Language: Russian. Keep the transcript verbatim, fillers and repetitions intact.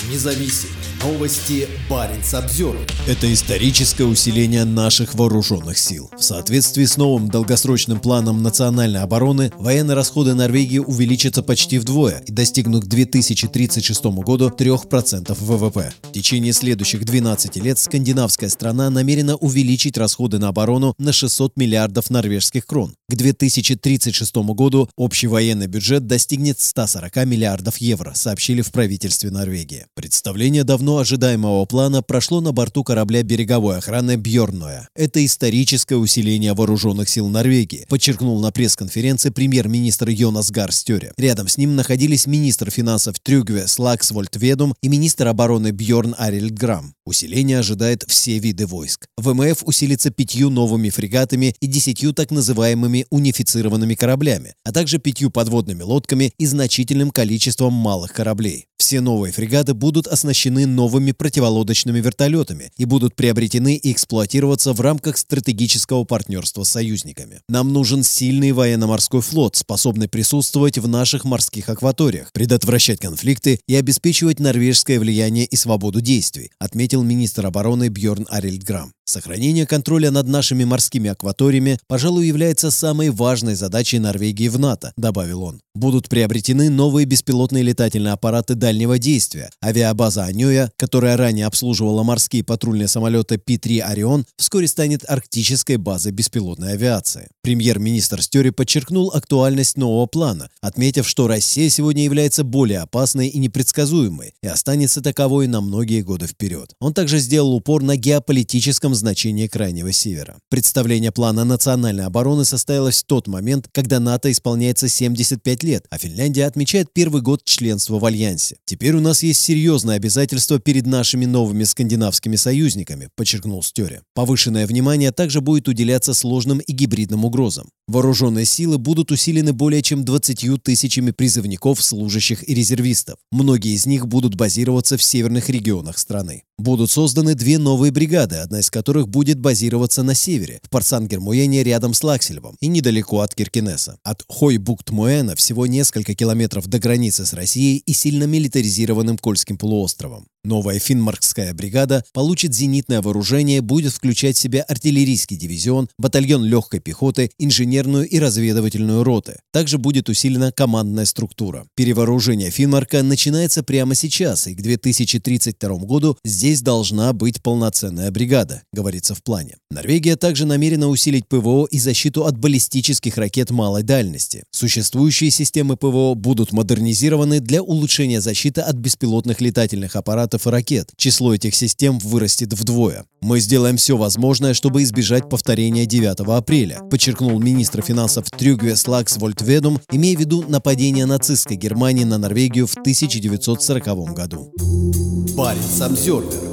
независим. Новости Баренц-Обзервер. Это историческое усиление наших вооруженных сил. В соответствии с новым долгосрочным планом национальной обороны, военные расходы Норвегии увеличатся почти вдвое и достигнут к две тысячи тридцать шестому году трёх процентов вэ вэ пэ. В течение следующих двенадцати лет скандинавская страна намерена увеличить расходы на оборону на шестьсот миллиардов норвежских крон. К две тысячи тридцать шестому году общий военный бюджет достигнет ста сорока миллиардов евро, сообщили в правительстве Норвегии. Представление давно ожидаемого плана прошло на борту корабля береговой охраны «Бьорнøя». Это историческое усиление вооруженных сил Норвегии, подчеркнул на пресс-конференции премьер-министр Йонас Гар Стøre. Рядом с ним находились министр финансов Трюгве Слаксвольд Ведум и министр обороны Бьорн Арильд Грам. Усиление ожидает все виды войск. вэ эм эф усилится пятью новыми фрегатами и десятью так называемыми унифицированными кораблями, а также пятью подводными лодками и значительным количеством малых кораблей. Все новые фрегаты будут оснащены новыми противолодочными вертолетами и будут приобретены и эксплуатироваться в рамках стратегического партнерства с союзниками. Нам нужен сильный военно-морской флот, способный присутствовать в наших морских акваториях, предотвращать конфликты и обеспечивать норвежское влияние и свободу действий, отметил министр обороны Бьорн Арильд Грам. Сохранение контроля над нашими морскими акваториями, пожалуй, является самой важной задачей Норвегии в НАТО, добавил он. Будут приобретены новые беспилотные летательные аппараты дальнего действия. Авиабаза Аньоя, которая ранее обслуживала морские патрульные самолеты Пи три Орион, вскоре станет арктической базой беспилотной авиации. Премьер-министр Стøre подчеркнул актуальность нового плана, отметив, что Россия сегодня является более опасной и непредсказуемой и останется таковой на многие годы вперед. Он также сделал упор на геополитическом значении Крайнего Севера. Представление плана национальной обороны состоялось в тот момент, когда НАТО исполняется семьдесят пять лет, а Финляндия отмечает первый год членства в Альянсе. Теперь у нас есть серьезные обязательства перед нашими новыми скандинавскими союзниками, подчеркнул Стøre. Повышенное внимание также будет уделяться сложным и гибридным угрозам. Вооруженные силы будут усилены более чем двадцатью тысячами призывников, служащих и резервистов. Многие из них будут базироваться в северных регионах страны. Будут созданы две новые бригады, одна из которых будет базироваться на севере, в Порсангер-Муэне рядом с Лаксельбом и недалеко от Киркенеса. От Хойбукт-Муэна всего несколько километров до границы с Россией и сильно милитаризированным Кольским полуостровом. Новая финмаркская бригада получит зенитное вооружение, будет включать в себя артиллерийский дивизион, батальон легкой пехоты, инженерную и разведывательную роты. Также будет усилена командная структура. Перевооружение Финмарка начинается прямо сейчас, и к две тысячи тридцать второму году здесь должна быть полноценная бригада, говорится в плане. Норвегия также намерена усилить пэ вэ о и защиту от баллистических ракет малой дальности. Существующие системы пэ вэ о будут модернизированы для улучшения защиты от беспилотных летательных аппаратов и ракет. Число этих систем вырастет вдвое. Мы сделаем все возможное, чтобы избежать повторения девятого апреля, подчеркнул министр финансов Трюгве Слаксвольд Ведум, имея в виду нападение нацистской Германии на Норвегию в тысяча девятьсот сороковом году. Баренц-Обзервер.